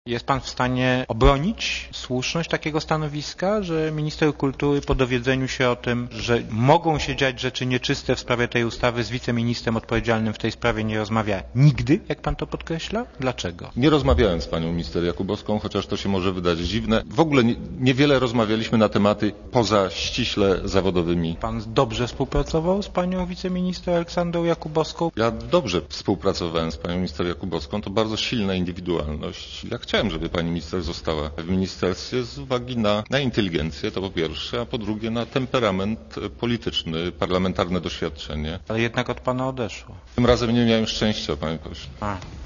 Jest pan w stanie obronić słuszność takiego stanowiska, że minister kultury po dowiedzeniu się o tym, że mogą się dziać rzeczy nieczyste w sprawie tej ustawy, z wiceministrem odpowiedzialnym w tej sprawie nie rozmawia nigdy, jak pan to podkreśla? Dlaczego? Nie rozmawiałem z panią minister Jakubowską, chociaż to się może wydać dziwne. W ogóle niewiele rozmawialiśmy na tematy poza ściśle zawodowymi. Pan dobrze współpracował z panią wiceminister Aleksandrą Jakubowską? Ja dobrze współpracowałem z panią minister Jakubowską, to bardzo silna indywidualność. Ja chciałem, żeby pani minister została w ministerstwie z uwagi na inteligencję, to po pierwsze, a po drugie na temperament polityczny, parlamentarne doświadczenie. Ale jednak od pana odeszło. Tym razem nie miałem szczęścia, panie pośle.